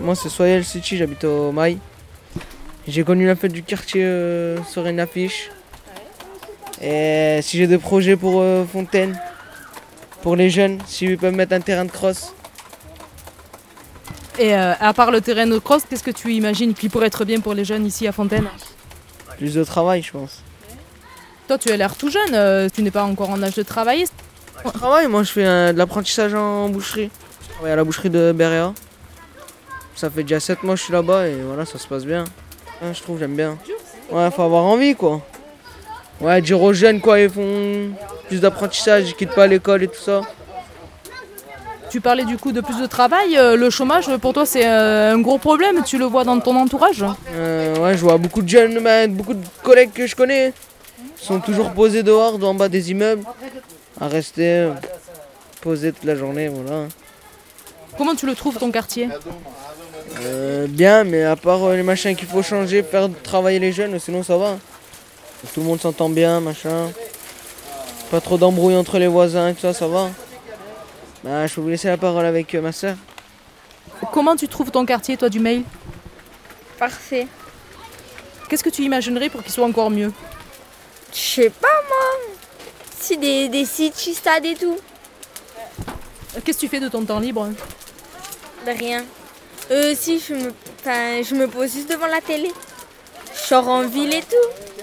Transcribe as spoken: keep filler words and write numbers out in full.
moi c'est Soyel City, j'habite au Mail. J'ai connu la fête du quartier euh, sur une affiche. Et si j'ai des projets pour euh, Fontaine, pour les jeunes, s'ils peuvent mettre un terrain de cross. Et euh, à part le terrain de cross, qu'est-ce que tu imagines qui pourrait être bien pour les jeunes ici à Fontaine? Plus de travail, je pense. Toi, tu as l'air tout jeune, euh, tu n'es pas encore en âge de travailler. Je travaille, moi je fais euh, de l'apprentissage en boucherie. Je travaille à la boucherie de Berea. Ça fait déjà sept mois que je suis là-bas et voilà, ça se passe bien. Ouais, je trouve, j'aime bien. Ouais, faut avoir envie quoi. Ouais, dire aux jeunes quoi, ils font plus d'apprentissage, ils quittent pas l'école et tout ça. Tu parlais du coup de plus de travail, euh, le chômage pour toi c'est euh, un gros problème, tu le vois dans ton entourage? Euh, ouais, je vois beaucoup de jeunes, bah, beaucoup de collègues que je connais sont toujours posés dehors, en bas des immeubles, à rester euh, posés toute la journée, voilà. Comment tu le trouves ton quartier? Euh, bien, mais à part euh, les machins qu'il faut changer, faire travailler les jeunes, sinon ça va. Tout le monde s'entend bien, machin. Pas trop d'embrouilles entre les voisins, tout ça, ça va. Bah, je vais vous laisser la parole avec euh, ma soeur. Comment tu trouves ton quartier, toi, du Mail? Parfait. Qu'est-ce que tu imaginerais pour qu'il soit encore mieux? Je sais pas moi. Si des, des sites, stades et tout. Qu'est-ce que tu fais de ton temps libre? Bah, rien. Euh, si, je me, enfin, je me pose juste devant la télé. Je sors en ville et tout.